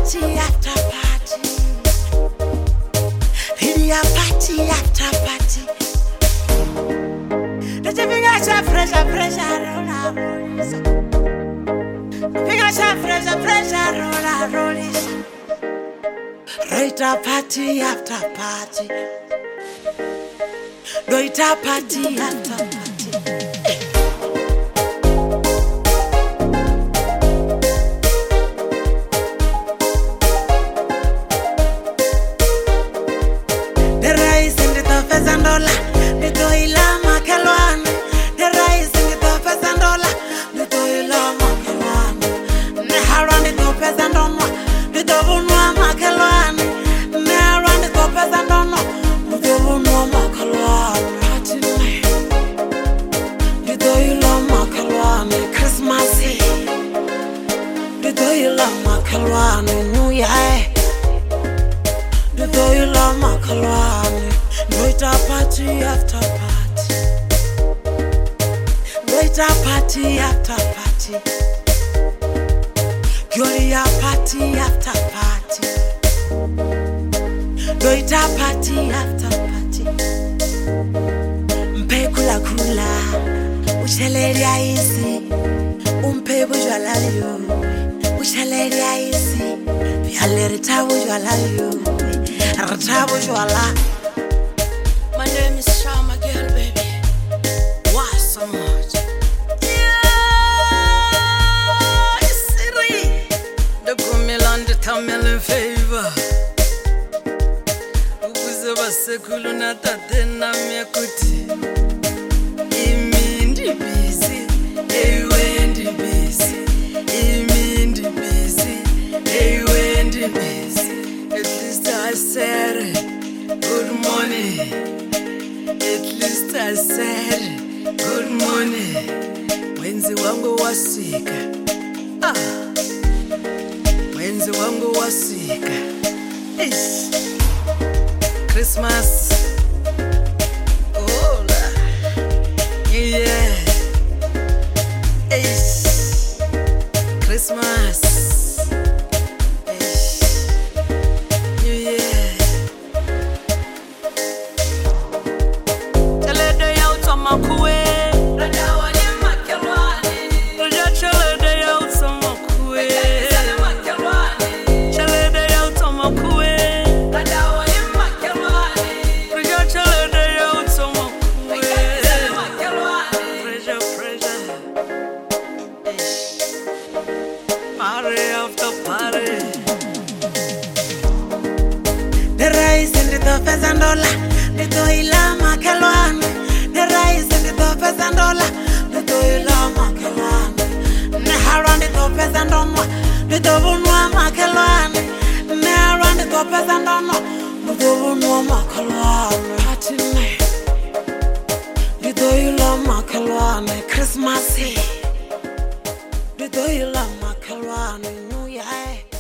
party after party. Lydia party after party. The finger pressure, pressure, finger pressure, roll. Right a party after party. Do it a party after party. New Year, do you love macaroni? Do it a party after party. Do it a party after party. Girl, a party after party. Do it a party after party. Mpe kula kula, ushaleria easy. Umpe bujala yo. Ushaleria easy. My name is Shama Girl, baby. Why so much? Yeah, Siri. The Kumilan, the Tamil favor. Uguze basekulu na tatena miakuti. Imindi busy, ewendi busy. Imindi busy, ewendi busy. At least I said good morning. At least I said good morning. Mwenzi wangu wasika. Mwenzi wangu wasika. Christmas. Oh, yeah. Christmas. Party after party. The rice and the toffees and all. The toila makelwan. The rice and the toffees and all. The toila makelwan. The haran the toffees and all. The dovunwa makelwan. The haran the toffees and all. The dovunwa makelwan. Party night. The toila makelwan. Christmas Eve. The toila makelwan. New Year.